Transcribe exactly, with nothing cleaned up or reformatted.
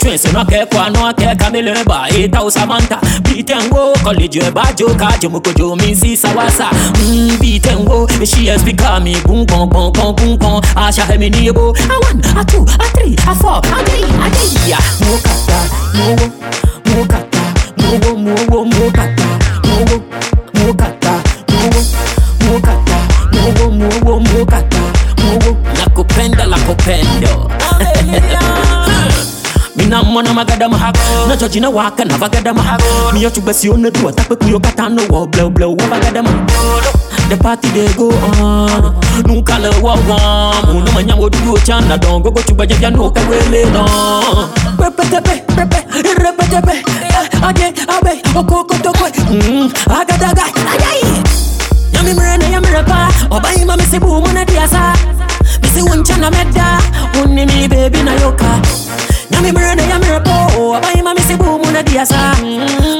twins no ke kwa no ke kamele ba eta usamanta bitengo college ba joka jumuko jo minsi sawasa mm bitengo she has become me boom boom boom boom boom boom asha hemini yebo a one a two a three a four a three a three ya mokata mowo mokata mowo mowo mokata mowo mokata mowo mokata mowo mowo mokata mowo nakupenda lakupendo mina mwana magadama na jojina waka na vagadama miyo chubasi one tu atakwe kuyo katano wo blow blow wa vagadama the party they go on nunca le wa wa muno manyango dugo chana dongo go chuba jja no ka wele no repete pe pepe repete pe age abe okoko tokwe mm agadaga ayai yami mrene yami pa obai mama sebu mona diasa bisi wonchana medda unni mi baby na yoka Yami mrene yami repo, abai mami sebu muna diasa.